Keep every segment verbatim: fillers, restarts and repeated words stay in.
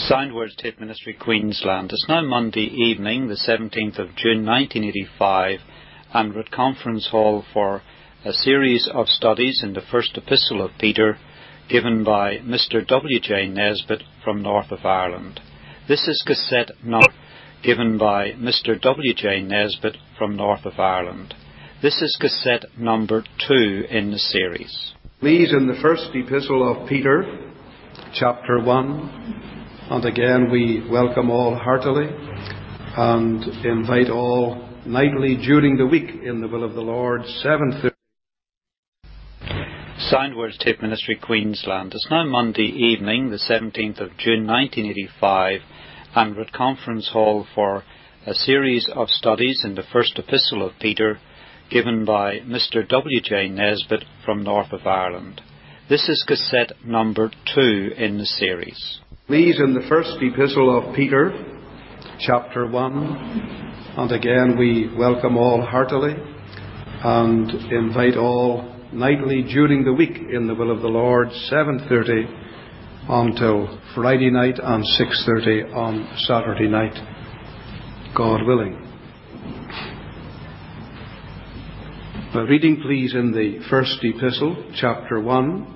Soundwords Tape Ministry, Queensland. It's now Monday evening, the seventeenth of June nineteen eighty-five, and we're at Conference Hall for a series of studies in the First Epistle of Peter, given by Mister W J Nesbitt from North of Ireland. This is cassette number given by Mister W J Nesbitt from North of Ireland. This is cassette number two in the series. Please, in the First Epistle of Peter, chapter one. And again, we welcome all heartily and invite all nightly during the week in the will of the Lord, seven thirty. Soundwords Tape Ministry, Queensland. It's now Monday evening, the seventeenth of June nineteen eighty-five, and we're at Conference Hall for a series of studies in the First Epistle of Peter, given by Mister W J Nesbitt from North of Ireland. This is cassette number two in the series. Please, in the First Epistle of Peter, chapter one, and again we welcome all heartily and invite all nightly during the week in the will of the Lord, seven thirty until Friday night and six thirty on Saturday night, God willing. Now, reading please in the First Epistle, chapter one,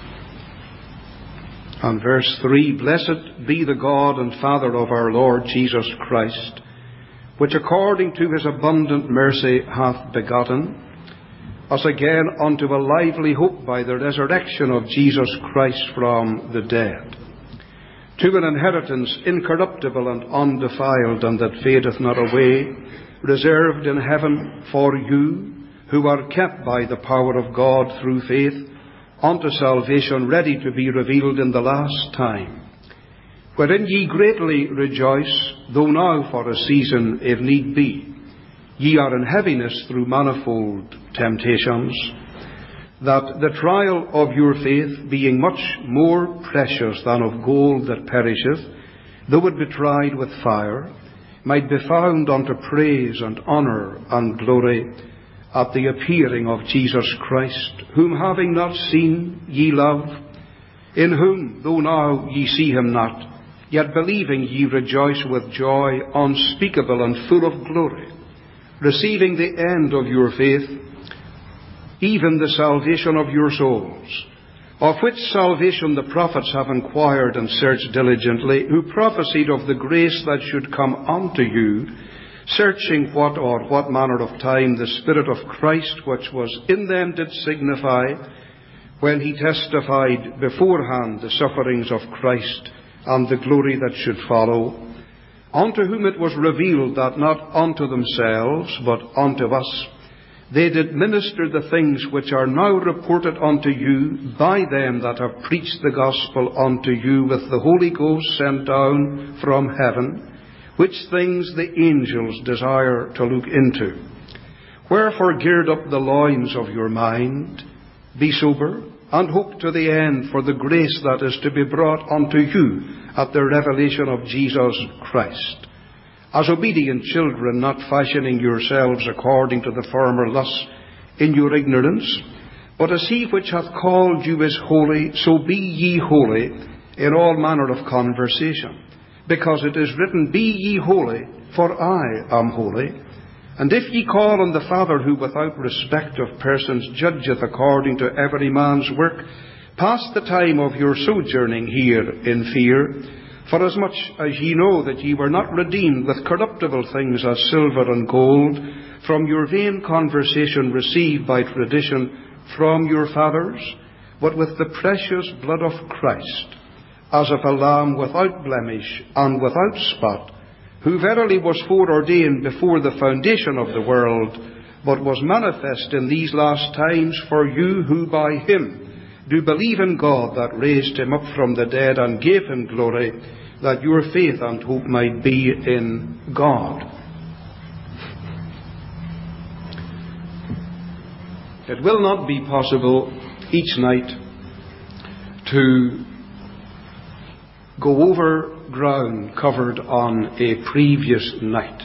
and verse three. Blessed be the God and Father of our Lord Jesus Christ, which according to his abundant mercy hath begotten us again unto a lively hope by the resurrection of Jesus Christ from the dead, to an inheritance incorruptible and undefiled, and that fadeth not away, reserved in heaven for you, who are kept by the power of God through faith, unto salvation, ready to be revealed in the last time, wherein ye greatly rejoice, though now for a season, if need be, ye are in heaviness through manifold temptations, that the trial of your faith, being much more precious than of gold that perisheth, though it be tried with fire, might be found unto praise and honour and glory at the appearing of Jesus Christ, whom having not seen ye love, in whom, though now ye see him not, yet believing ye rejoice with joy unspeakable and full of glory, receiving the end of your faith, even the salvation of your souls, of which salvation the prophets have inquired and searched diligently, who prophesied of the grace that should come unto you, searching what or what manner of time the Spirit of Christ which was in them did signify, when he testified beforehand the sufferings of Christ and the glory that should follow, unto whom it was revealed that not unto themselves but unto us they did minister the things which are now reported unto you by them that have preached the gospel unto you with the Holy Ghost sent down from heaven, which things the angels desire to look into. Wherefore gird up the loins of your mind, be sober, and hope to the end for the grace that is to be brought unto you at the revelation of Jesus Christ. As obedient children, not fashioning yourselves according to the former lusts in your ignorance, but as he which hath called you is holy, so be ye holy in all manner of conversation. Because it is written, be ye holy, for I am holy. And if ye call on the Father, who without respect of persons judgeth according to every man's work, pass the time of your sojourning here in fear, forasmuch as ye know that ye were not redeemed with corruptible things as silver and gold, from your vain conversation received by tradition from your fathers, but with the precious blood of Christ, as of a lamb without blemish and without spot, who verily was foreordained before the foundation of the world, but was manifest in these last times for you who by him do believe in God, that raised him up from the dead and gave him glory, that your faith and hope might be in God. It will not be possible each night to go over ground covered on a previous night.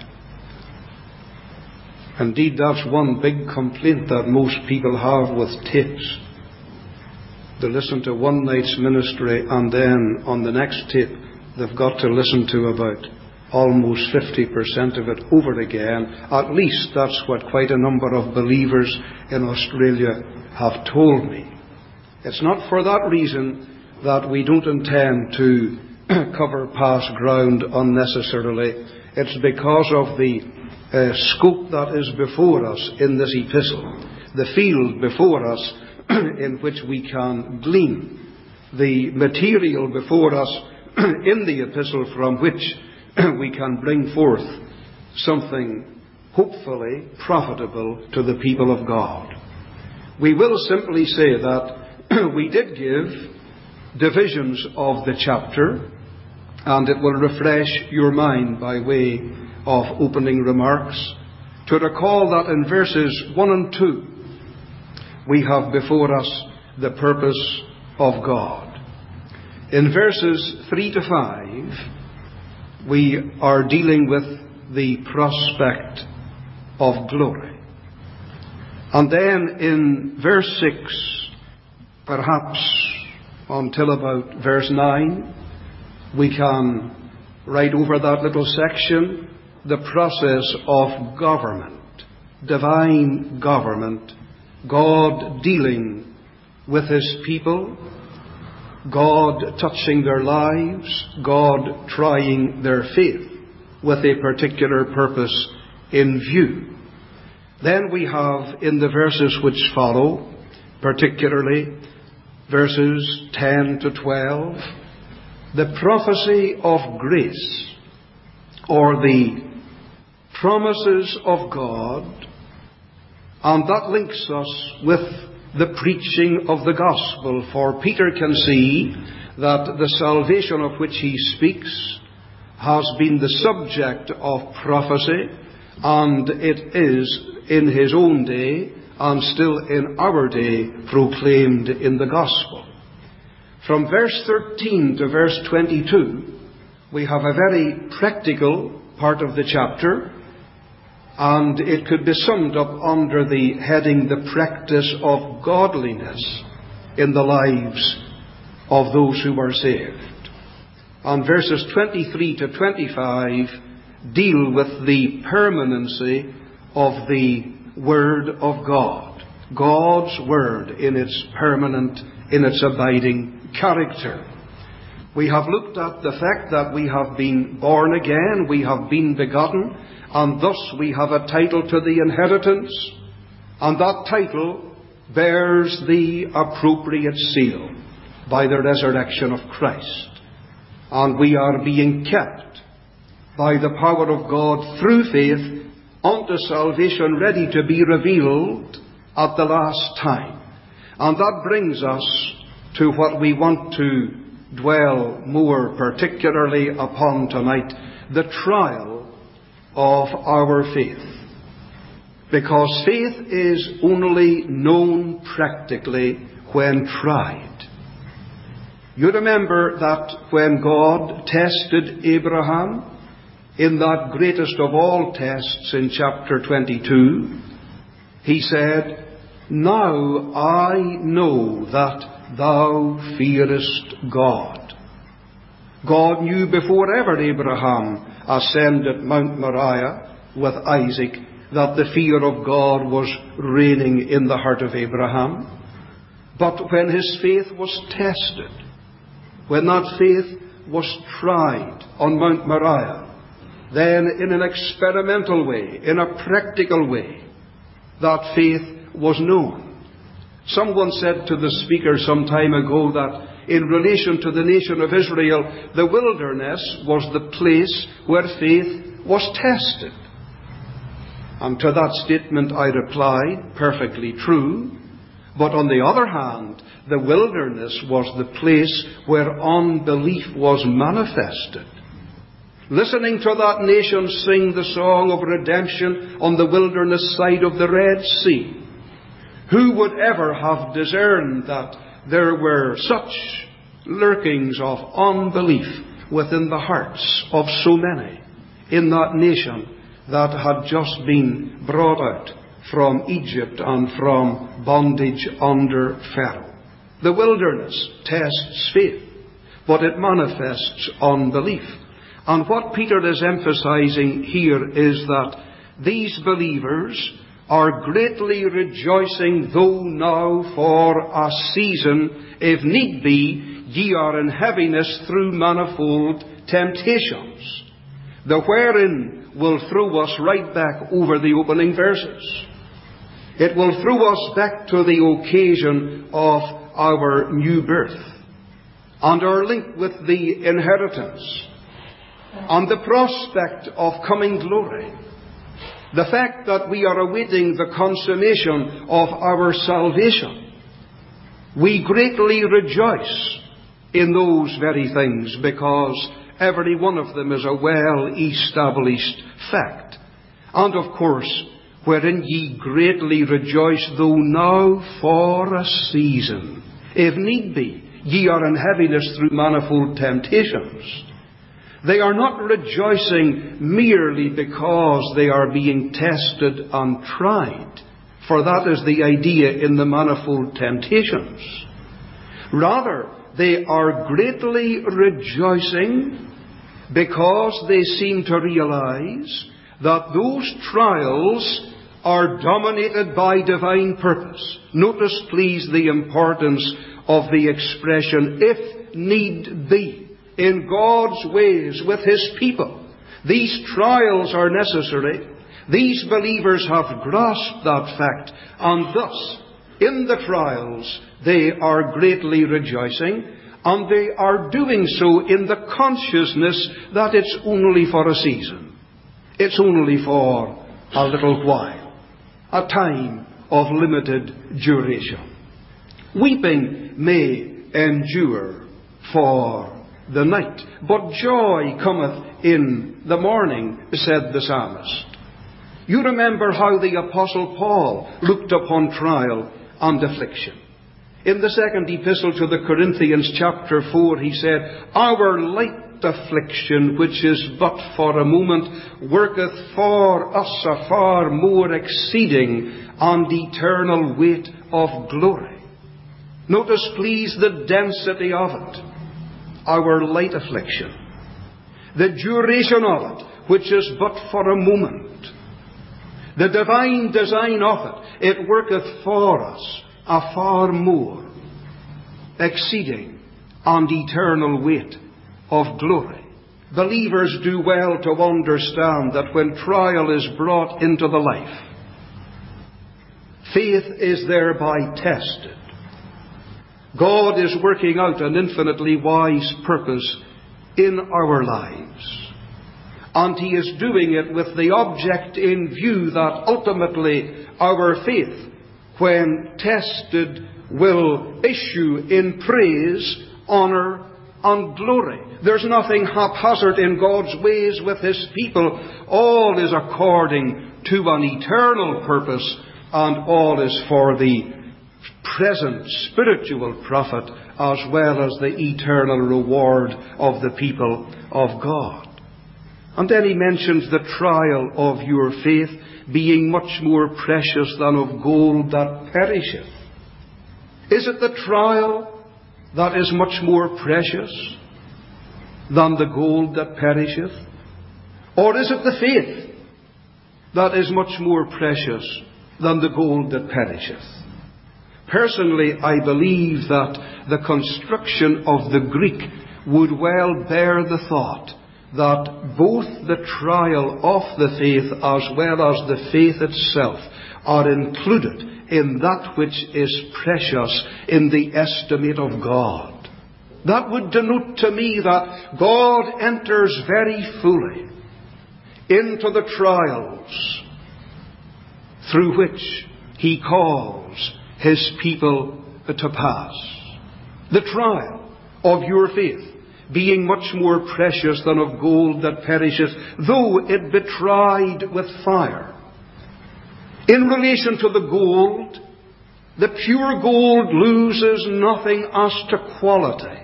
Indeed, that's one big complaint that most people have with tapes. They listen to one night's ministry and then on the next tape they've got to listen to about almost fifty percent of it over again. At least that's what quite a number of believers in Australia have told me. It's not for that reason that we don't intend to cover past ground unnecessarily. It's because of the uh, scope that is before us in this epistle, the field before us in which we can glean, the material before us in the epistle from which we can bring forth something hopefully profitable to the people of God. We will simply say that we did give divisions of the chapter, and it will refresh your mind by way of opening remarks to recall that in verses one and two we have before us the purpose of God. In verses three to five we are dealing with the prospect of glory. And then in verse six, perhaps until about verse nine, we can write over that little section the process of government, divine government, God dealing with His people, God touching their lives, God trying their faith with a particular purpose in view. Then we have in the verses which follow, particularly verses ten to twelve, the prophecy of grace, or the promises of God, and that links us with the preaching of the gospel, for Peter can see that the salvation of which he speaks has been the subject of prophecy, and it is in his own day and still in our day proclaimed in the gospel. From verse thirteen to verse twenty-two, we have a very practical part of the chapter, and it could be summed up under the heading, the practice of godliness in the lives of those who are saved. And verses twenty-three to twenty-five deal with the permanency of the Word of God, God's Word in its permanent, in its abiding character. We have looked at the fact that we have been born again, we have been begotten, and thus we have a title to the inheritance, and that title bears the appropriate seal by the resurrection of Christ. And we are being kept by the power of God through faith unto salvation, ready to be revealed at the last time. And that brings us to what we want to dwell more particularly upon tonight, the trial of our faith. Because faith is only known practically when tried. You remember that when God tested Abraham in that greatest of all tests in chapter twenty-two, He said, "Now I know that thou fearest God." God knew before ever Abraham ascended Mount Moriah with Isaac that the fear of God was reigning in the heart of Abraham. But when his faith was tested, when that faith was tried on Mount Moriah, then in an experimental way, in a practical way, that faith was known. Someone said to the speaker some time ago that in relation to the nation of Israel, the wilderness was the place where faith was tested. And to that statement I replied, perfectly true. But on the other hand, the wilderness was the place where unbelief was manifested. Listening to that nation sing the song of redemption on the wilderness side of the Red Sea, who would ever have discerned that there were such lurkings of unbelief within the hearts of so many in that nation that had just been brought out from Egypt and from bondage under Pharaoh? The wilderness tests faith. but it manifests unbelief. And what Peter is emphasizing here is that these believers are greatly rejoicing, though now for a season, if need be, ye are in heaviness through manifold temptations. The wherein will throw us right back over the opening verses. It will throw us back to the occasion of our new birth and our link with the inheritance and the prospect of coming glory. The fact that we are awaiting the consummation of our salvation. We greatly rejoice in those very things because every one of them is a well-established fact. And of course, wherein ye greatly rejoice, though now for a season, if need be, ye are in heaviness through manifold temptations. They are not rejoicing merely because they are being tested and tried, for that is the idea in the manifold temptations. Rather, they are greatly rejoicing because they seem to realize that those trials are dominated by divine purpose. Notice, please, the importance of the expression, if need be. In God's ways with His people. These trials are necessary. These believers have grasped that fact, and thus, in the trials, they are greatly rejoicing, and they are doing so in the consciousness that it's only for a season. It's only for a little while, a time of limited duration. Weeping may endure for the night, but joy cometh in the morning, said the psalmist. You remember how the Apostle Paul looked upon trial and affliction. In the second epistle to the Corinthians, chapter four, he said, our light affliction, which is but for a moment, worketh for us a far more exceeding and eternal weight of glory. Notice, please, the density of it. Our light affliction, the duration of it, which is but for a moment, the divine design of it, it worketh for us a far more exceeding and eternal weight of glory. Believers do well to understand that when trial is brought into the life, faith is thereby tested. God is working out an infinitely wise purpose in our lives. And He is doing it with the object in view that ultimately our faith, when tested, will issue in praise, honour, and glory. There's nothing haphazard in God's ways with His people. All is according to an eternal purpose, and all is for the present spiritual profit as well as the eternal reward of the people of God. And then he mentions the trial of your faith being much more precious than of gold that perisheth. Is it the trial that is much more precious than the gold that perisheth? Or is it the faith that is much more precious than the gold that perisheth? Personally, I believe that the construction of the Greek would well bear the thought that both the trial of the faith as well as the faith itself are included in that which is precious in the estimate of God. That would denote to me that God enters very fully into the trials through which He calls His people to pass. The trial of your faith being much more precious than of gold that perisheth, though it be tried with fire. In relation to the gold, the pure gold loses nothing as to quality,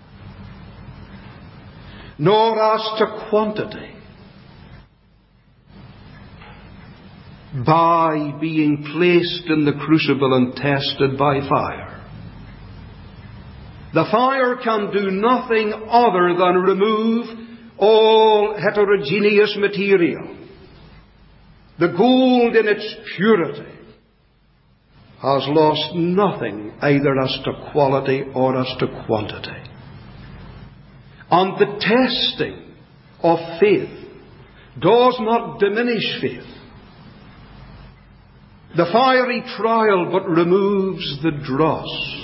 nor as to quantity, by being placed in the crucible and tested by fire. The fire can do nothing other than remove all heterogeneous material. The gold in its purity has lost nothing either as to quality or as to quantity. And the testing of faith does not diminish faith. The fiery trial but removes the dross.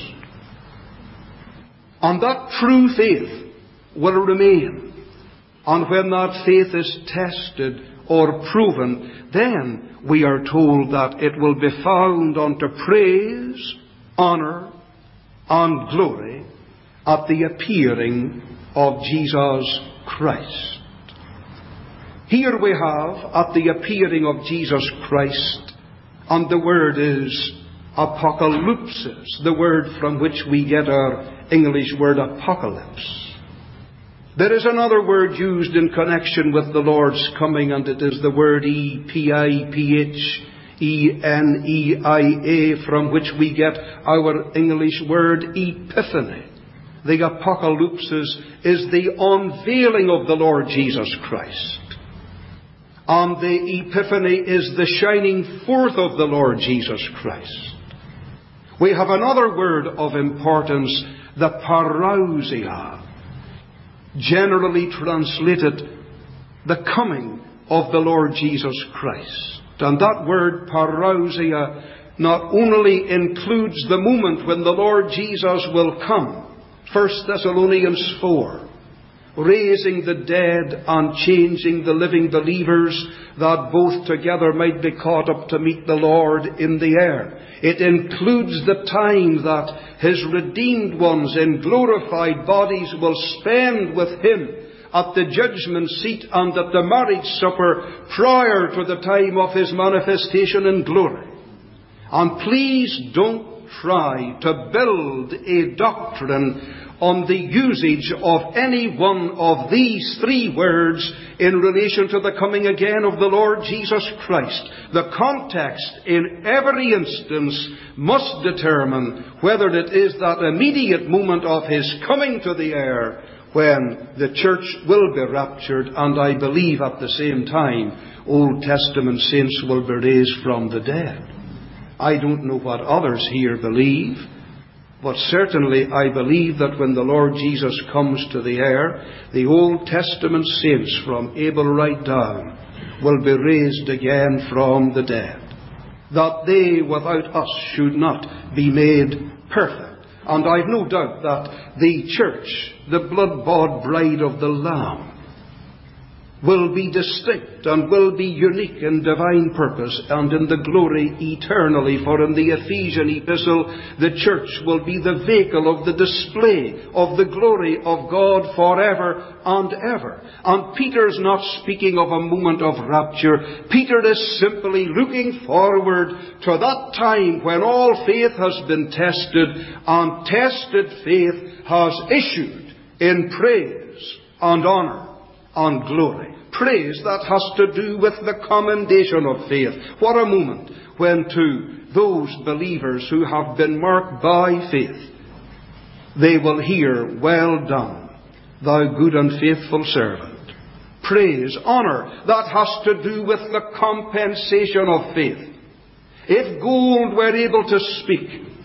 And that true faith will remain. And when that faith is tested or proven, then we are told that it will be found unto praise, honour, and glory at the appearing of Jesus Christ. Here we have at the appearing of Jesus Christ, and the word is apocalypsis, the word from which we get our English word apocalypse. There is another word used in connection with the Lord's coming, and it is the word E P I P H E N E I A, from which we get our English word epiphany. The apocalypsis is the unveiling of the Lord Jesus Christ. And the epiphany is the shining forth of the Lord Jesus Christ. We have another word of importance, the parousia, generally translated the coming of the Lord Jesus Christ. And that word parousia not only includes the moment when the Lord Jesus will come, First Thessalonians four, raising the dead and changing the living believers, that both together might be caught up to meet the Lord in the air. It includes the time that His redeemed ones in glorified bodies will spend with Him at the judgment seat and at the marriage supper prior to the time of His manifestation in glory. And please don't try to build a doctrine on the usage of any one of these three words in relation to the coming again of the Lord Jesus Christ. The context in every instance must determine whether it is that immediate moment of His coming to the air when the church will be raptured, and I believe at the same time Old Testament saints will be raised from the dead. I don't know what others here believe, but certainly I believe that when the Lord Jesus comes to the air, the Old Testament saints from Abel right down will be raised again from the dead, that they without us should not be made perfect. And I've no doubt that the church, the blood-bought bride of the Lamb, will be distinct and will be unique in divine purpose and in the glory eternally. For in the Ephesian epistle, the church will be the vehicle of the display of the glory of God forever and ever. And Peter's not speaking of a moment of rapture. Peter is simply looking forward to that time when all faith has been tested, and tested faith has issued in praise and honour and glory. Praise that has to do with the commendation of faith. What a moment when to those believers who have been marked by faith, they will hear, "Well done, thou good and faithful servant." Praise, honour, that has to do with the compensation of faith. If gold were able to speak,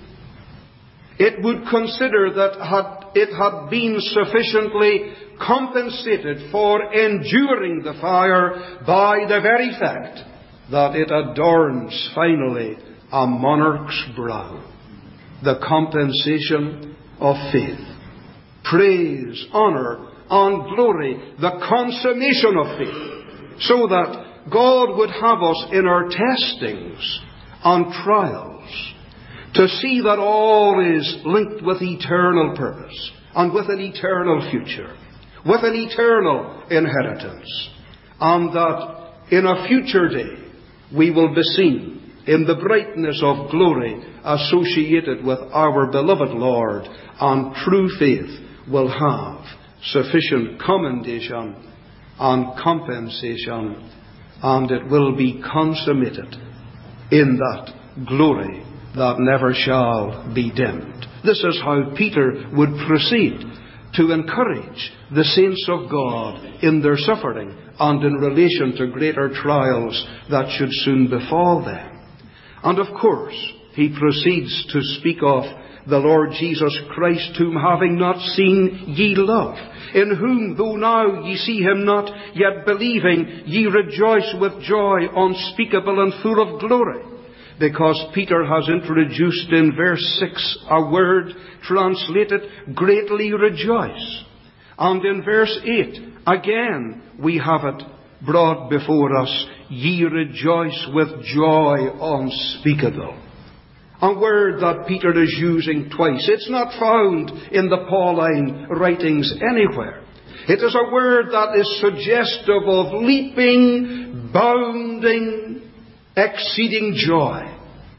it would consider that had it had been sufficiently compensated for enduring the fire by the very fact that it adorns finally a monarch's brow. The compensation of faith. Praise, honour, and glory, the consummation of faith, so that God would have us in our testings and trials to see that all is linked with eternal purpose and with an eternal future, with an eternal inheritance, and that in a future day we will be seen in the brightness of glory associated with our beloved Lord, and true faith will have sufficient commendation and compensation, and it will be consummated in that glory that never shall be dimmed. This is how Peter would proceed to encourage the saints of God in their suffering and in relation to greater trials that should soon befall them. And of course, he proceeds to speak of the Lord Jesus Christ, whom having not seen ye love, in whom, though now ye see him not, yet believing, ye rejoice with joy unspeakable and full of glory. Because Peter has introduced in verse six a word translated greatly rejoice. And in verse eight, again, we have it brought before us, ye rejoice with joy unspeakable. A word that Peter is using twice. It's not found in the Pauline writings anywhere. It is a word that is suggestive of leaping, bounding, exceeding joy.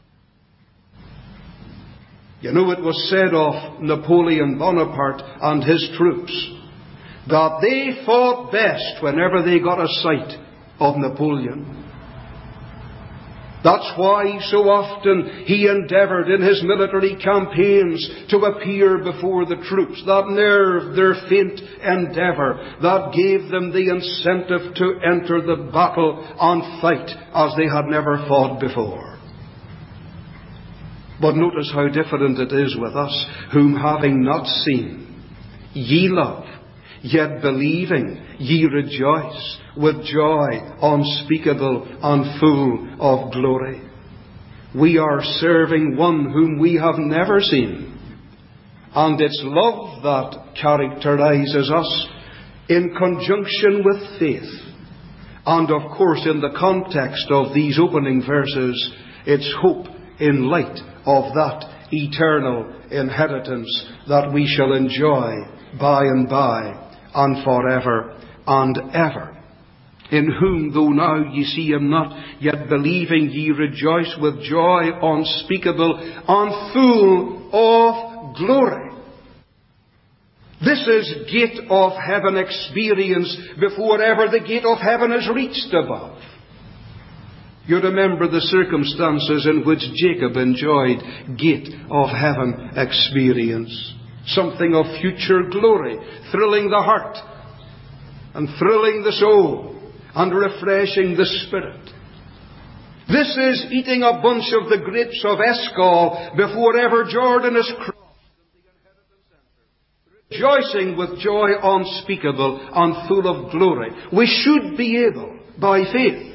You know, it was said of Napoleon Bonaparte and his troops that they fought best whenever they got a sight of Napoleon. That's why so often he endeavoured in his military campaigns to appear before the troops. That nerve, their faint endeavour, that gave them the incentive to enter the battle and fight as they had never fought before. But notice how different it is with us, whom having not seen, ye love, yet believing, ye rejoice with joy unspeakable and full of glory. We are serving one whom we have never seen. And it's love that characterizes us in conjunction with faith. And of course, in the context of these opening verses, it's hope in light of that eternal inheritance that we shall enjoy by and by and forever and ever. In whom, though now ye see him not, yet believing ye rejoice with joy unspeakable and full of glory. This is gate of heaven experience before ever the gate of heaven is reached above. You remember the circumstances in which Jacob enjoyed gate of heaven experience. Something of future glory, thrilling the heart and thrilling the soul and refreshing the spirit. This is eating a bunch of the grapes of Eshcol before ever Jordan is crossed, rejoicing with joy unspeakable and full of glory. We should be able, by faith,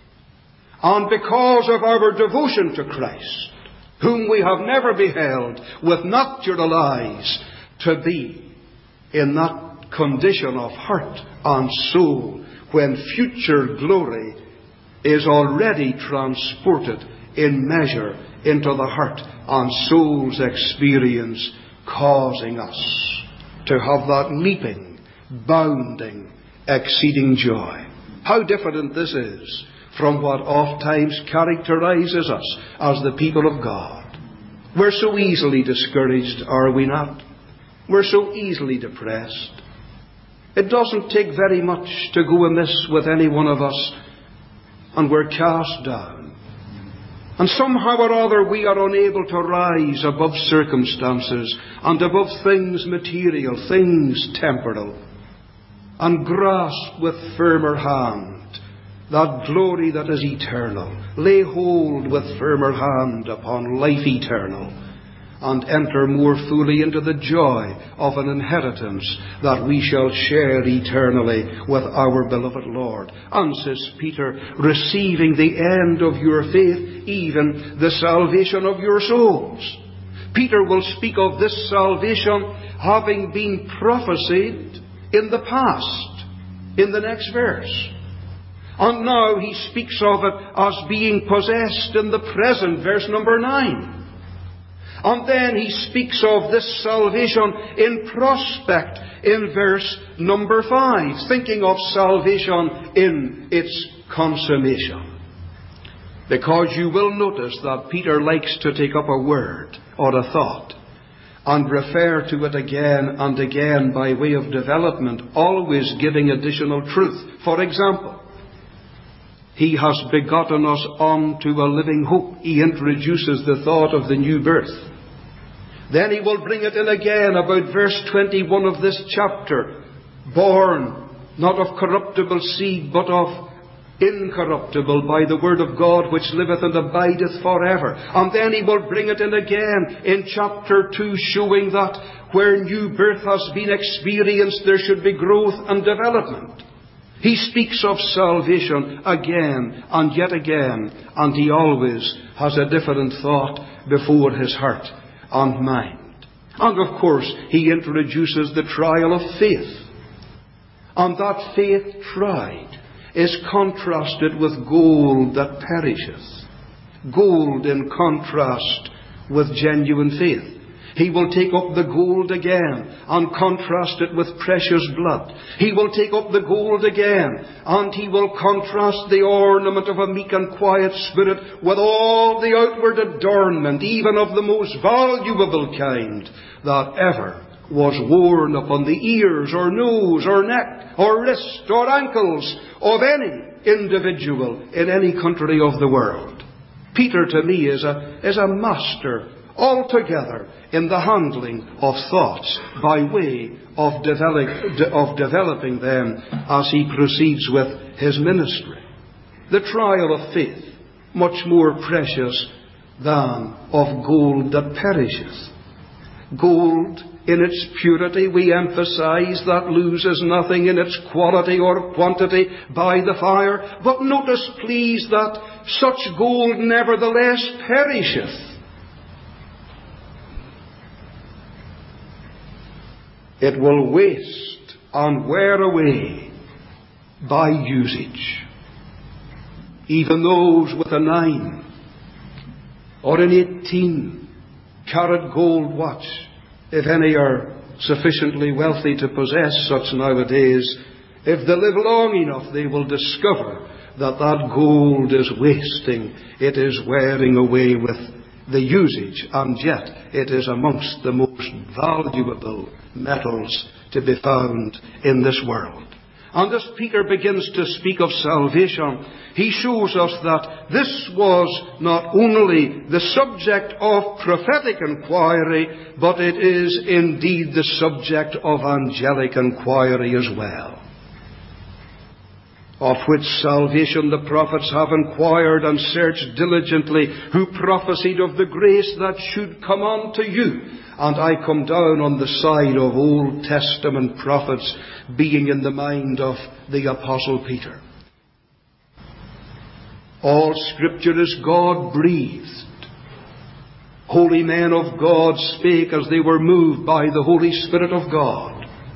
and because of our devotion to Christ, whom we have never beheld with natural eyes, to be in that condition of heart and soul when future glory is already transported in measure into the heart and soul's experience, causing us to have that leaping, bounding, exceeding joy. How different this is from what oft times characterizes us as the people of God. We're so easily discouraged, are we not? We're so easily depressed. It doesn't take very much to go amiss with any one of us, and we're cast down. And somehow or other we are unable to rise above circumstances and above things material, things temporal, and grasp with firmer hand that glory that is eternal. Lay hold with firmer hand upon life eternal, and enter more fully into the joy of an inheritance that we shall share eternally with our beloved Lord. And says Peter, receiving the end of your faith, even the salvation of your souls. Peter will speak of this salvation having been prophesied in the past, in the next verse. And now he speaks of it as being possessed in the present, verse number nine. And then he speaks of this salvation in prospect in verse number five, thinking of salvation in its consummation. Because you will notice that Peter likes to take up a word or a thought and refer to it again and again by way of development, always giving additional truth. For example, he has begotten us unto a living hope. He introduces the thought of the new birth. Then he will bring it in again about verse twenty-one of this chapter. Born not of corruptible seed, but of incorruptible, by the word of God, which liveth and abideth forever. And then he will bring it in again in chapter two, showing that where new birth has been experienced, there should be growth and development. He speaks of salvation again and yet again, and he always has a different thought before his heart and mind. And of course, he introduces the trial of faith. And that faith tried is contrasted with gold that perisheth. Gold in contrast with genuine faith. He will take up the gold again and contrast it with precious blood. He will take up the gold again and he will contrast the ornament of a meek and quiet spirit with all the outward adornment, even of the most valuable kind, that ever was worn upon the ears or nose or neck or wrist or ankles of any individual in any country of the world. Peter, to me, is a, is a master altogether in the handling of thoughts by way of, develop, of developing them as he proceeds with his ministry. The trial of faith, much more precious than of gold that perisheth. Gold, in its purity, we emphasize, that loses nothing in its quality or quantity by the fire. But notice, please, that such gold nevertheless perisheth. It will waste and wear away by usage. Even those with a nine or an eighteen carat gold watch, if any are sufficiently wealthy to possess such nowadays, if they live long enough, they will discover that that gold is wasting. It is wearing away with the usage, and yet it is amongst the most valuable metals to be found in this world. And as Peter begins to speak of salvation, he shows us that this was not only the subject of prophetic inquiry, but it is indeed the subject of angelic inquiry as well. Of which salvation the prophets have inquired and searched diligently, who prophesied of the grace that should come unto you. And I come down on the side of Old Testament prophets, being in the mind of the Apostle Peter. All Scripture is God-breathed. Holy men of God spake as they were moved by the Holy Spirit of God.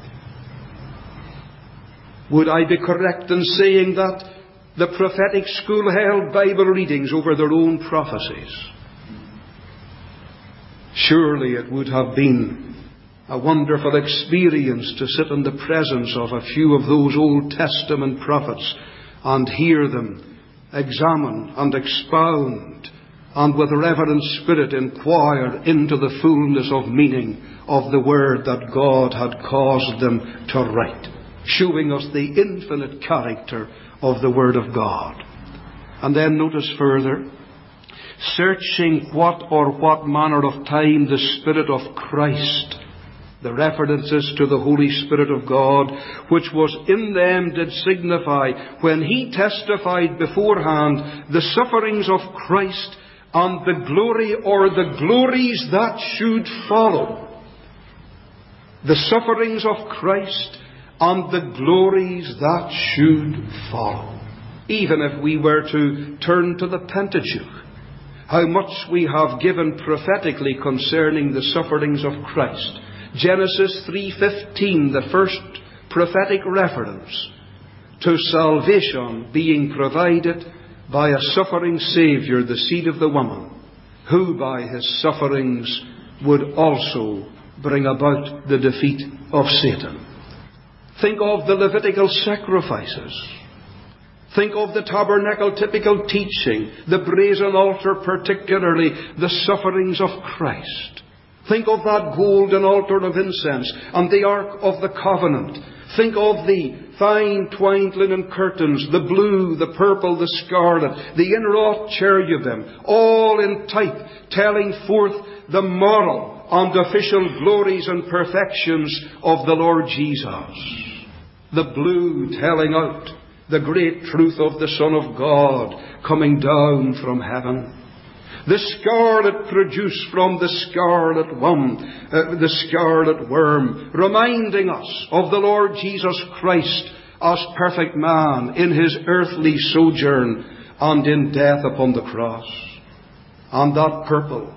Would I be correct in saying that the prophetic school held Bible readings over their own prophecies? Surely it would have been a wonderful experience to sit in the presence of a few of those Old Testament prophets and hear them examine and expound and with reverent spirit inquire into the fullness of meaning of the word that God had caused them to write, showing us the infinite character of the Word of God. And then notice further, searching what or what manner of time the Spirit of Christ, the references to the Holy Spirit of God, which was in them, did signify when he testified beforehand the sufferings of Christ and the glory or the glories that should follow. The sufferings of Christ and the glories that should follow. Even if we were to turn to the Pentateuch, how much we have given prophetically concerning the sufferings of Christ. Genesis three fifteen, the first prophetic reference to salvation being provided by a suffering Saviour, the seed of the woman, who by his sufferings would also bring about the defeat of Satan. Think of the Levitical sacrifices. Think of the tabernacle typical teaching, the brazen altar particularly, the sufferings of Christ. Think of that golden altar of incense and the Ark of the Covenant. Think of the fine twined linen curtains, the blue, the purple, the scarlet, the inwrought cherubim, all in type, telling forth the moral and official glories and perfections of the Lord Jesus. The blue telling out the great truth of the Son of God coming down from heaven. The scarlet produced from the scarlet worm, uh, the scarlet worm, reminding us of the Lord Jesus Christ as perfect man in his earthly sojourn and in death upon the cross. And that purple,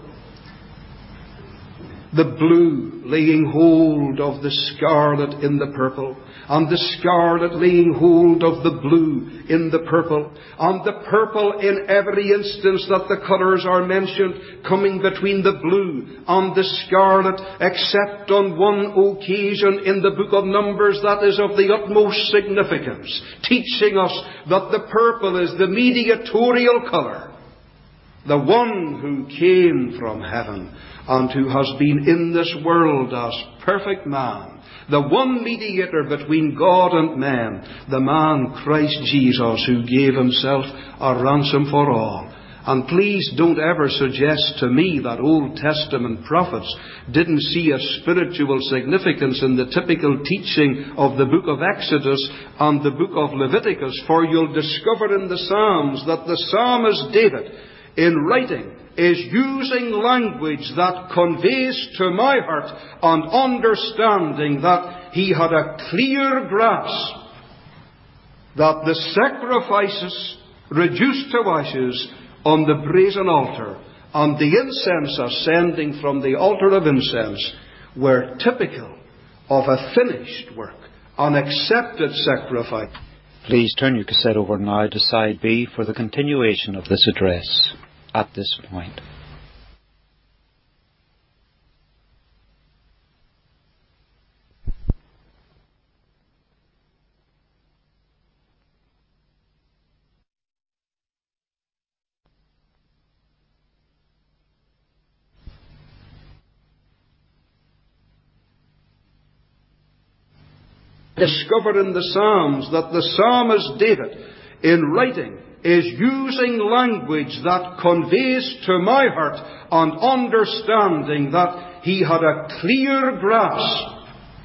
the blue laying hold of the scarlet in the purple, and the scarlet laying hold of the blue in the purple, and the purple in every instance that the colours are mentioned coming between the blue and the scarlet, except on one occasion in the book of Numbers that is of the utmost significance, teaching us that the purple is the mediatorial colour, the one who came from heaven and who has been in this world as perfect man, the one mediator between God and men, the man Christ Jesus, who gave himself a ransom for all. And please don't ever suggest to me that Old Testament prophets didn't see a spiritual significance in the typical teaching of the book of Exodus and the book of Leviticus, for you'll discover in the Psalms that the psalmist David, in writing, is using language that conveys to my heart and understanding that he had a clear grasp that the sacrifices reduced to ashes on the brazen altar and the incense ascending from the altar of incense were typical of a finished work, an accepted sacrifice. Please turn your cassette over now to side B for the continuation of this address at this point. Discover in the Psalms that the psalmist David, in writing, is using language that conveys to my heart and understanding that he had a clear grasp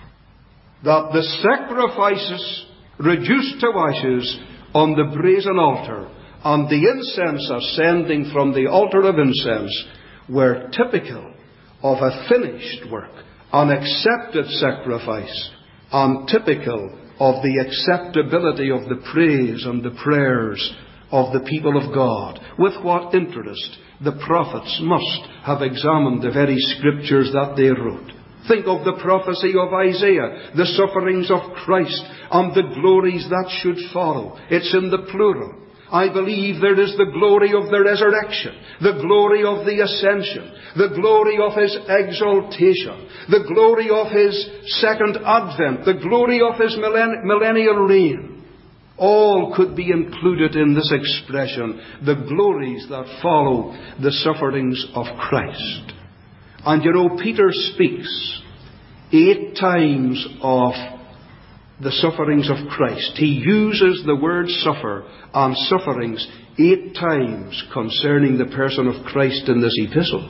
that the sacrifices reduced to ashes on the brazen altar and the incense ascending from the altar of incense were typical of a finished work, an accepted sacrifice, and typical of the acceptability of the praise and the prayers of the people of God. With what interest the prophets must have examined the very scriptures that they wrote. Think of the prophecy of Isaiah, the sufferings of Christ and the glories that should follow. It's in the plural. I believe there is the glory of the resurrection, the glory of the ascension, the glory of his exaltation, the glory of his second advent, the glory of his millenn- millennial reign. All could be included in this expression, the glories that follow the sufferings of Christ. And you know, Peter speaks eight times of the sufferings of Christ. He uses the word suffer and sufferings eight times concerning the person of Christ in this epistle.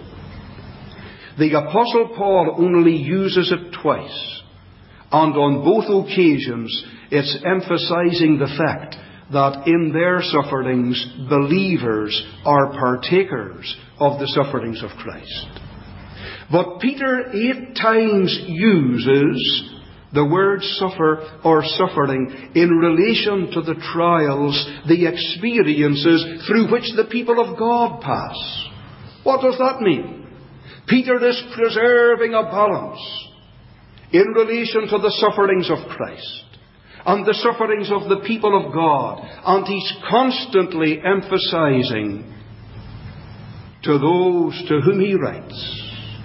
The Apostle Paul only uses it twice, and on both occasions it's emphasizing the fact that in their sufferings believers are partakers of the sufferings of Christ. But Peter eight times uses the word suffer or suffering in relation to the trials, the experiences through which the people of God pass. What does that mean? Peter is preserving a balance in relation to the sufferings of Christ and the sufferings of the people of God, and he's constantly emphasizing to those to whom he writes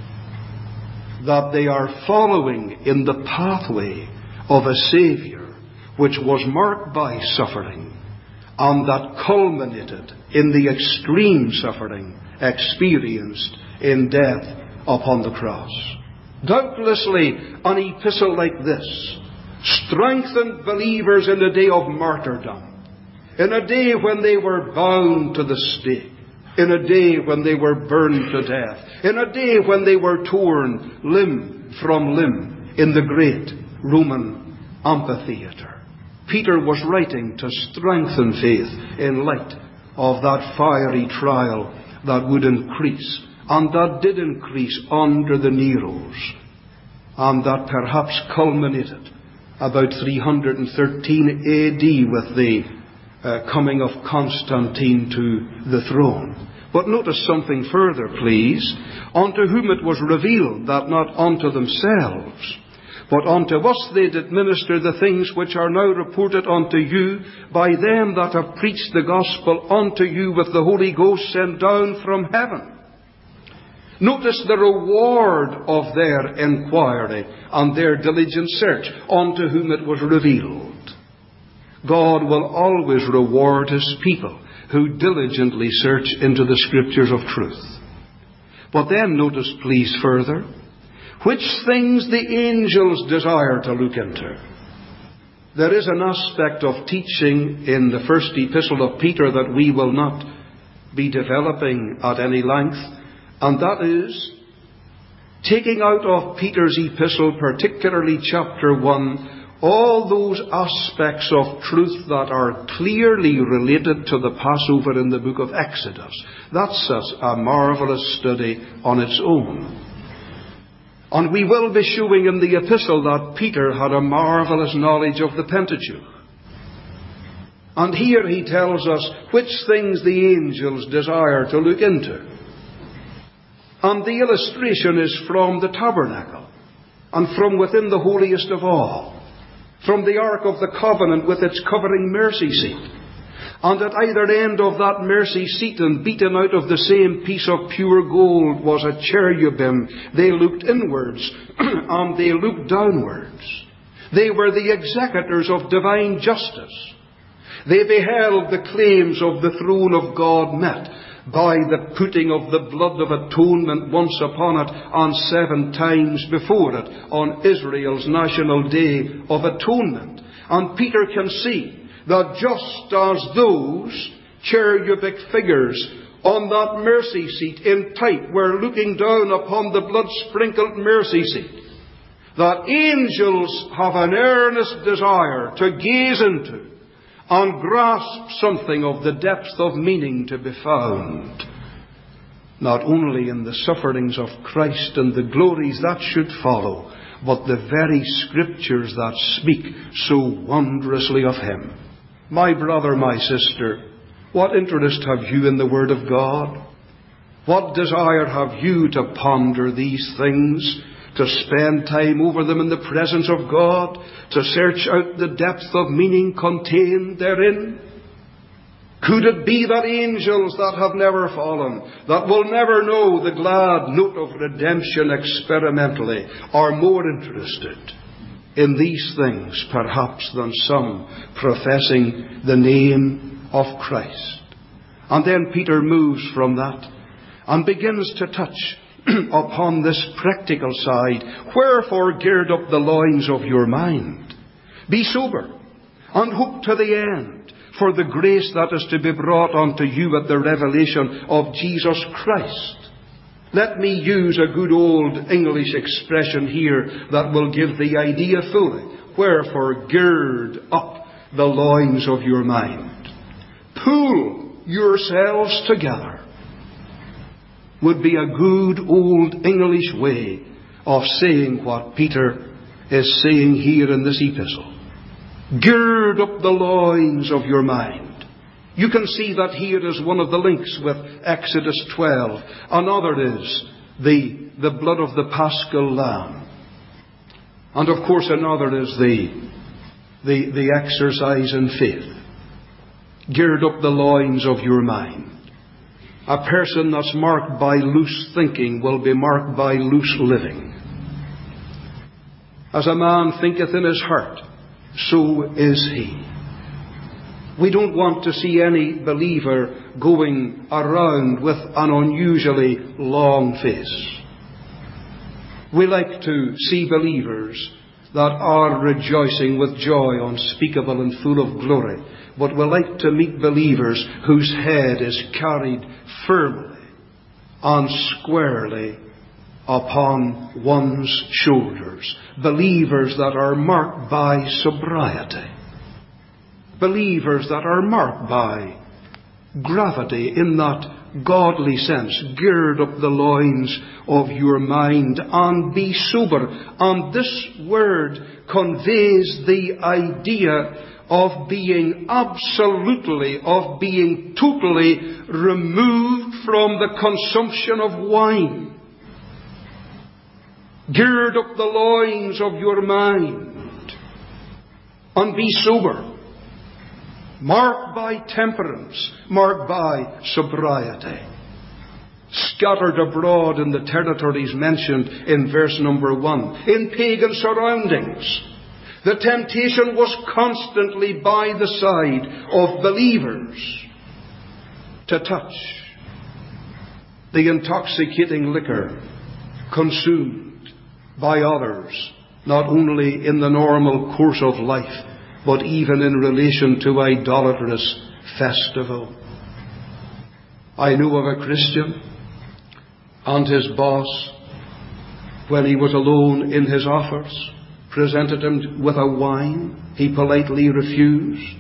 that they are following in the pathway of a Saviour which was marked by suffering and that culminated in the extreme suffering experienced in death upon the cross. Doubtlessly, an epistle like this strengthened believers in a day of martyrdom, in a day when they were bound to the stake, in a day when they were burned to death, in a day when they were torn limb from limb in the great Roman amphitheatre. Peter was writing to strengthen faith in light of that fiery trial that would increase, and that did increase under the Neros, and that perhaps culminated about three hundred thirteen A D with the uh, coming of Constantine to the throne. But notice something further, please. Unto whom it was revealed that not unto themselves, but unto us they did minister the things which are now reported unto you by them that have preached the gospel unto you with the Holy Ghost sent down from heaven. Notice the reward of their inquiry and their diligent search, unto whom it was revealed. God will always reward His people who diligently search into the Scriptures of truth. But then notice, please, further, which things the angels desire to look into. There is an aspect of teaching in the first epistle of Peter that we will not be developing at any length, and that is taking out of Peter's epistle, particularly chapter one, all those aspects of truth that are clearly related to the Passover in the book of Exodus. That's a marvellous study on its own. And we will be showing in the epistle that Peter had a marvellous knowledge of the Pentateuch. And here he tells us which things the angels desire to look into. And the illustration is from the tabernacle, and from within the holiest of all, from the Ark of the Covenant with its covering mercy seat. And at either end of that mercy seat, and beaten out of the same piece of pure gold, was a cherubim. They looked inwards, and they looked downwards. They were the executors of divine justice. They beheld the claims of the throne of God met by the putting of the blood of atonement once upon it and seven times before it on Israel's national day of atonement. And Peter can see that just as those cherubic figures on that mercy seat in type were looking down upon the blood-sprinkled mercy seat, that angels have an earnest desire to gaze into and grasp something of the depth of meaning to be found, not only in the sufferings of Christ and the glories that should follow, but the very Scriptures that speak so wondrously of Him. My brother, my sister, what interest have you in the Word of God? What desire have you to ponder these things, to spend time over them in the presence of God, to search out the depth of meaning contained therein? Could it be that angels that have never fallen, that will never know the glad note of redemption experimentally, are more interested in these things, perhaps, than some professing the name of Christ? And then Peter moves from that and begins to touch upon this practical side. Wherefore gird up the loins of your mind. Be sober, and hope to the end for the grace that is to be brought unto you at the revelation of Jesus Christ. Let me use a good old English expression here that will give the idea fully. Wherefore gird up the loins of your mind. Pull yourselves together would be a good old English way of saying what Peter is saying here in this epistle. Gird up the loins of your mind. You can see that here is one of the links with Exodus twelve. Another is the, the blood of the Paschal Lamb. And of course another is the, the, the exercise in faith. Gird up the loins of your mind. A person that's marked by loose thinking will be marked by loose living. As a man thinketh in his heart, so is he. We don't want to see any believer going around with an unusually long face. We like to see believers that are rejoicing with joy unspeakable and full of glory, but we like to meet believers whose head is carried firmly and squarely upon one's shoulders. Believers that are marked by sobriety. Believers that are marked by gravity in that godly sense. Gird up the loins of your mind and be sober. And this word conveys the idea of being absolutely, of being totally removed from the consumption of wine. Gird up the loins of your mind and be sober. Marked by temperance, marked by sobriety. Scattered abroad in the territories mentioned in verse number one. In pagan surroundings, the temptation was constantly by the side of believers to touch the intoxicating liquor consumed by others, not only in the normal course of life, but even in relation to idolatrous festival. I knew of a Christian and his boss, when he was alone in his office, presented him with a wine. He politely refused.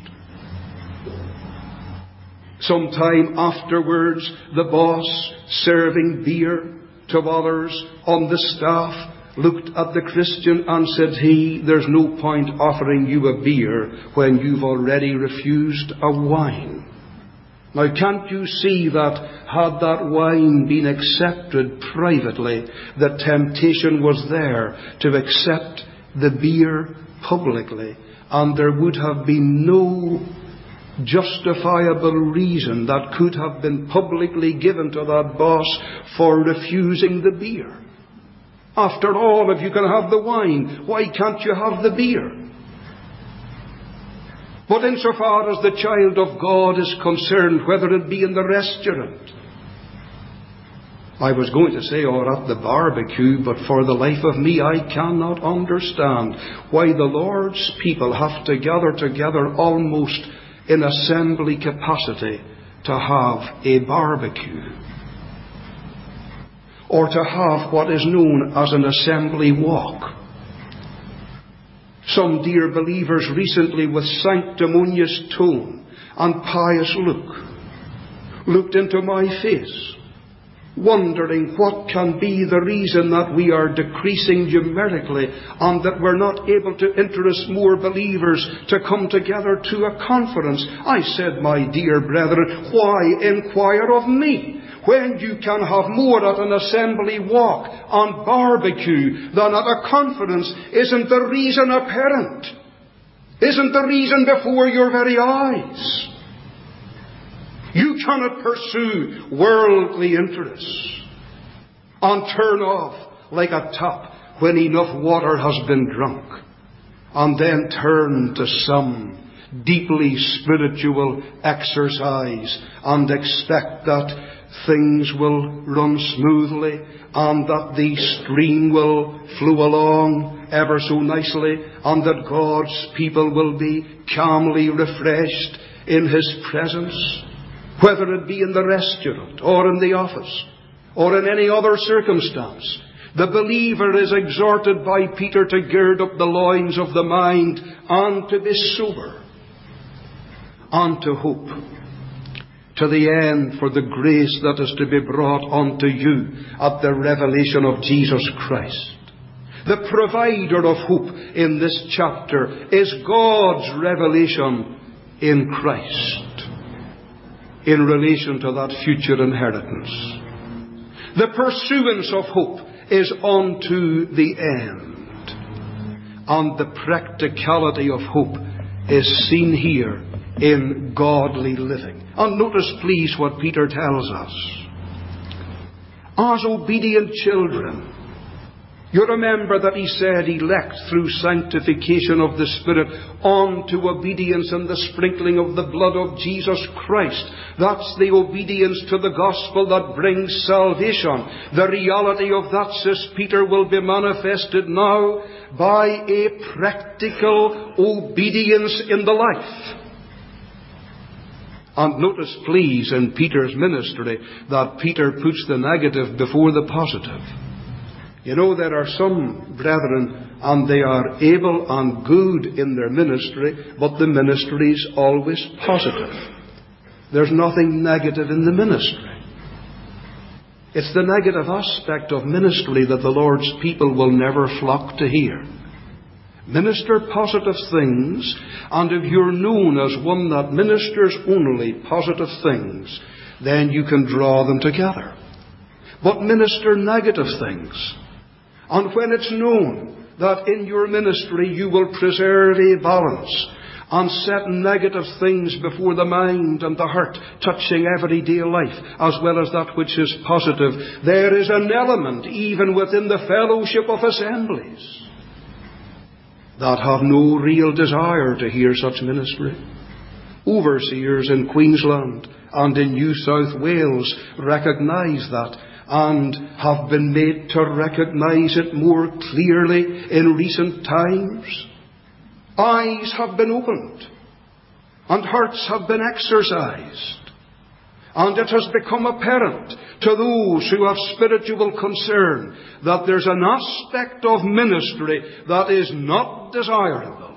Some time afterwards, the boss, serving beer to others on the staff, looked at the Christian and said he, there's no point offering you a beer when you've already refused a wine. Now can't you see that had that wine been accepted privately, the temptation was there to accept the beer publicly, and there would have been no justifiable reason that could have been publicly given to that boss for refusing the beer. After all, if you can have the wine, why can't you have the beer? But insofar as the child of God is concerned, whether it be in the restaurant, I was going to say, or at the barbecue, but for the life of me, I cannot understand why the Lord's people have to gather together almost in assembly capacity to have a barbecue, or to have what is known as an assembly walk. Some dear believers recently, with sanctimonious tone and pious look, looked into my face, wondering what can be the reason that we are decreasing numerically and that we're not able to interest more believers to come together to a conference. I said, my dear brethren, why inquire of me when you can have more at an assembly walk and barbecue than at a conference? Isn't the reason apparent? Isn't the reason before your very eyes? You cannot pursue worldly interests and turn off like a tap when enough water has been drunk, and then turn to some deeply spiritual exercise and expect that things will run smoothly and that the stream will flow along ever so nicely and that God's people will be calmly refreshed in His presence. Whether it be in the restaurant or in the office or in any other circumstance, the believer is exhorted by Peter to gird up the loins of the mind and to be sober and to hope to the end for the grace that is to be brought unto you at the revelation of Jesus Christ. The provider of hope in this chapter is God's revelation in Christ, in relation to that future inheritance. The pursuance of hope is unto the end. And the practicality of hope is seen here in godly living. And notice please what Peter tells us. As obedient children, you remember that he said, elect through sanctification of the Spirit unto obedience and the sprinkling of the blood of Jesus Christ. That's the obedience to the gospel that brings salvation. The reality of that, says Peter, will be manifested now by a practical obedience in the life. And notice, please, in Peter's ministry, that Peter puts the negative before the positive. You know, there are some brethren, and they are able and good in their ministry, but the ministry is always positive. There's nothing negative in the ministry. It's the negative aspect of ministry that the Lord's people will never flock to hear. Minister positive things, and if you're known as one that ministers only positive things, then you can draw them together. But minister negative things. And when it's known that in your ministry you will preserve a balance and set negative things before the mind and the heart, touching everyday life, as well as that which is positive, there is an element, even within the fellowship of assemblies, that have no real desire to hear such ministry. Overseers in Queensland and in New South Wales recognise that, and have been made to recognise it more clearly in recent times. Eyes have been opened, and hearts have been exercised, and it has become apparent to those who have spiritual concern that there's an aspect of ministry that is not desirable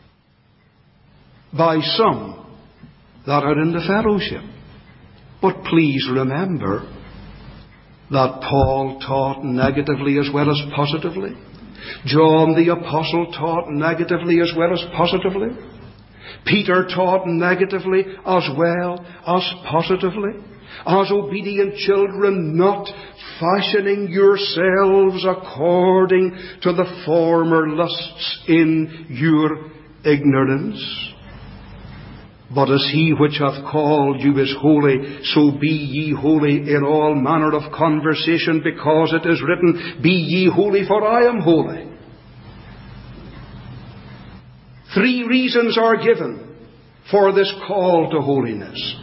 by some that are in the fellowship. But please remember that Paul taught negatively as well as positively. John the Apostle taught negatively as well as positively. Peter taught negatively as well as positively. As obedient children, not fashioning yourselves according to the former lusts in your ignorance. But as he which hath called you is holy, so be ye holy in all manner of conversation, because it is written, Be ye holy, for I am holy. Three reasons are given for this call to holiness.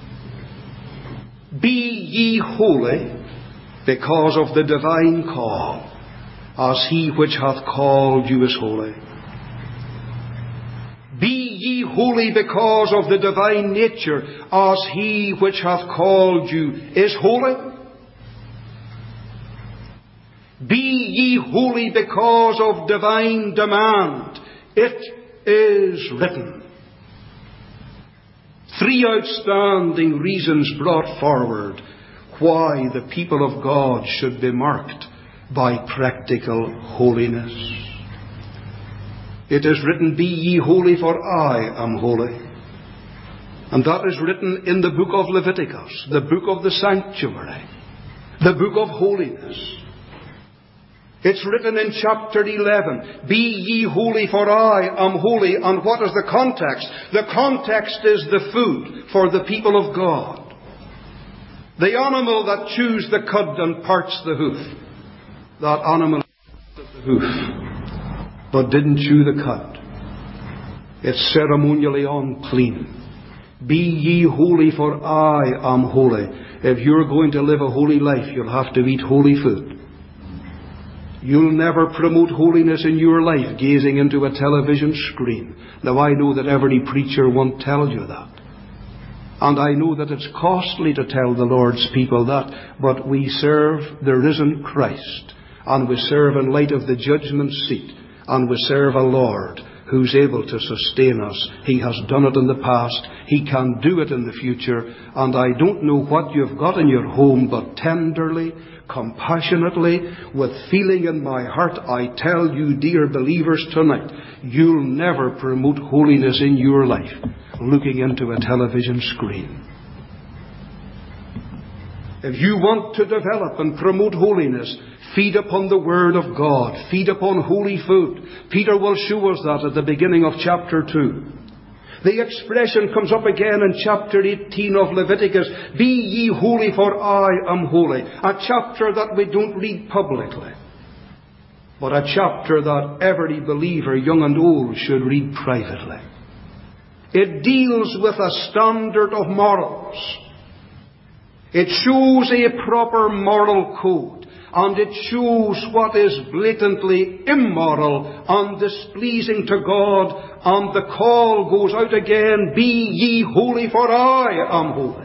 Be ye holy because of the divine call, as he which hath called you is holy. Be ye holy because of the divine nature, as he which hath called you is holy. Be ye holy because of divine demand. It is written. Three outstanding reasons brought forward why the people of God should be marked by practical holiness. It is written, Be ye holy, for I am holy. And that is written in the book of Leviticus, the book of the sanctuary, the book of holiness. It's written in chapter eleven, Be ye holy, for I am holy. And what is the context? The context is the food for the people of God. The animal that chews the cud and parts the hoof. That animal parted the hoof, but didn't chew the cud. It's ceremonially unclean. Be ye holy, for I am holy. If you're going to live a holy life, you'll have to eat holy food. You'll never promote holiness in your life gazing into a television screen. Now, I know that every preacher won't tell you that. And I know that it's costly to tell the Lord's people that. But we serve the risen Christ. And we serve in light of the judgment seat. And we serve a Lord who's able to sustain us. He has done it in the past. He can do it in the future. And I don't know what you've got in your home, but tenderly, compassionately, with feeling in my heart, I tell you, dear believers, tonight, you'll never promote holiness in your life looking into a television screen. If you want to develop and promote holiness, feed upon the Word of God. Feed upon holy food. Peter will show us that at the beginning of chapter two. The expression comes up again in chapter eighteen of Leviticus. Be ye holy, for I am holy. A chapter that we don't read publicly, but a chapter that every believer, young and old, should read privately. It deals with a standard of morals. It shows a proper moral code. and it shows what is blatantly immoral and displeasing to God, and the call goes out again, be ye holy, for I am holy.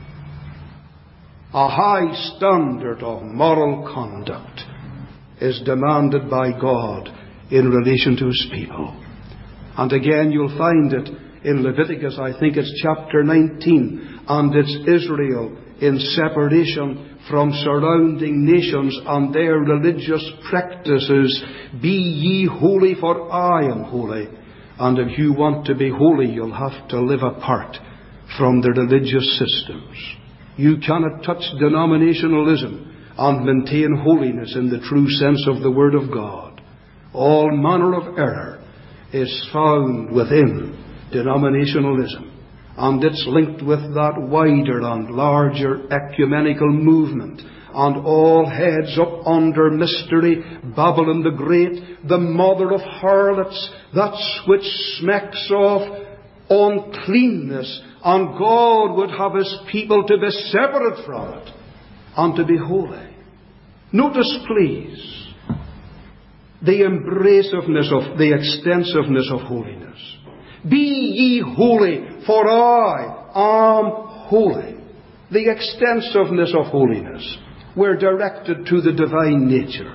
A high standard of moral conduct is demanded by God in relation to His people. And again you'll find it in Leviticus, I think it's chapter nineteen, and it's Israel in separation from surrounding nations and their religious practices. Be ye holy, for I am holy. And if you want to be holy, you'll have to live apart from the religious systems. You cannot touch denominationalism and maintain holiness in the true sense of the Word of God. All manner of error is found within denominationalism, and it's linked with that wider and larger ecumenical movement, and all heads up under mystery, Babylon the Great, the mother of harlots, that which smacks of uncleanness, and God would have His people to be separate from it and to be holy. Notice, please, the embraciveness of, the extensiveness of holiness. Be ye holy, for I am holy. The extensiveness of holiness. We're directed to the divine nature.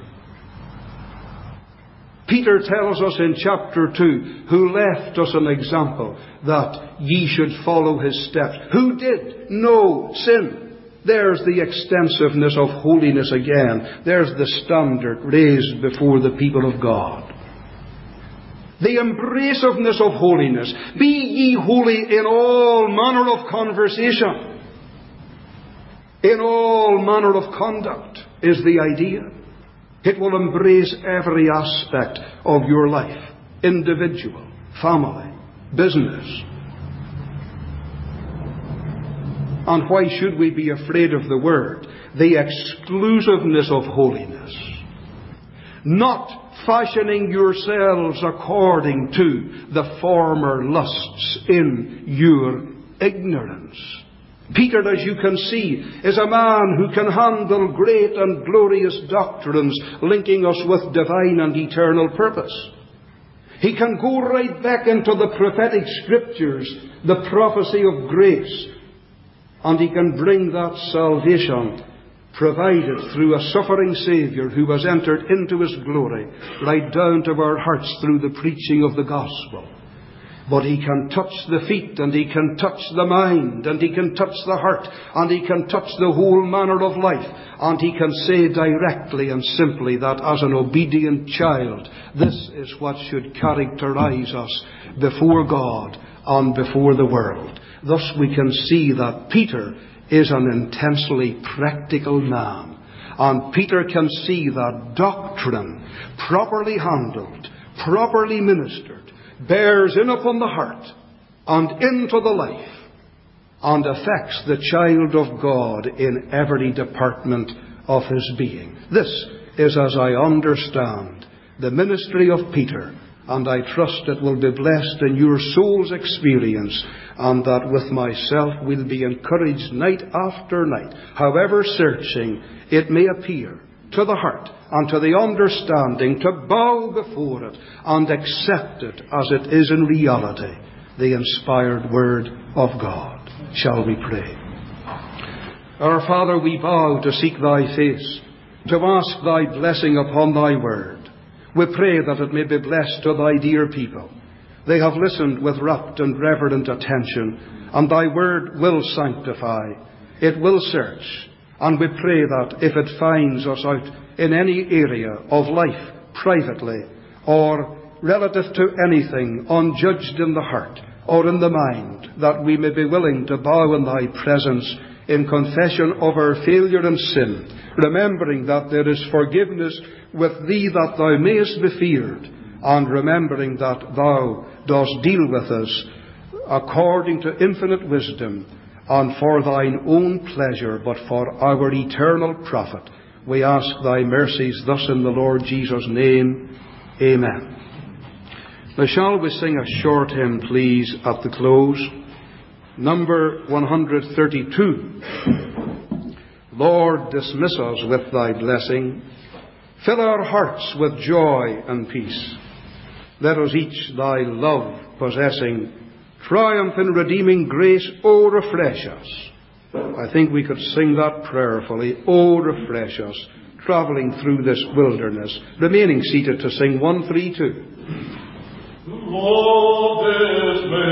Peter tells us in chapter two, who left us an example that ye should follow his steps. Who did no sin. There's the extensiveness of holiness again. There's the standard raised before the people of God. The embraciveness of holiness. Be ye holy in all manner of conversation. In all manner of conduct is the idea. It will embrace every aspect of your life. Individual, family, business. And why should we be afraid of the word? The exclusiveness of holiness. Not fashioning yourselves according to the former lusts in your ignorance. Peter, as you can see, is a man who can handle great and glorious doctrines linking us with divine and eternal purpose. He can go right back into the prophetic scriptures, the prophecy of grace, and he can bring that salvation provided through a suffering Saviour who has entered into His glory right down to our hearts through the preaching of the gospel. But he can touch the feet, and he can touch the mind, and he can touch the heart, and he can touch the whole manner of life, and he can say directly and simply that as an obedient child, this is what should characterize us before God and before the world. Thus we can see that Peter is an intensely practical man. And Peter can see that doctrine, properly handled, properly ministered, bears in upon the heart and into the life and affects the child of God in every department of his being. This is, as I understand, the ministry of Peter, and I trust it will be blessed in your soul's experience, and that with myself we'll be encouraged night after night, however searching it may appear to the heart and to the understanding, to bow before it and accept it as it is in reality, the inspired Word of God. Shall we pray? Our Father, we bow to seek Thy face, to ask Thy blessing upon Thy Word. We pray that it may be blessed to Thy dear people. They have listened with rapt and reverent attention, and Thy Word will sanctify. It will search. And we pray that if it finds us out in any area of life, privately, or relative to anything unjudged in the heart or in the mind, that we may be willing to bow in Thy presence in confession of our failure and sin, remembering that there is forgiveness with Thee that Thou mayest be feared, and remembering that Thou dost deal with us according to infinite wisdom and for Thine own pleasure, but for our eternal profit. We ask Thy mercies thus in the Lord Jesus' name. Amen. Now shall we sing a short hymn, please, at the close? Number one hundred thirty-two. Lord, dismiss us with thy blessing. Fill our hearts with joy and peace. Let us each thy love possessing, triumph in redeeming grace. O refresh us. I think we could sing that prayerfully. O refresh us, travelling through this wilderness. Remaining seated to sing one three two. Lord, dismiss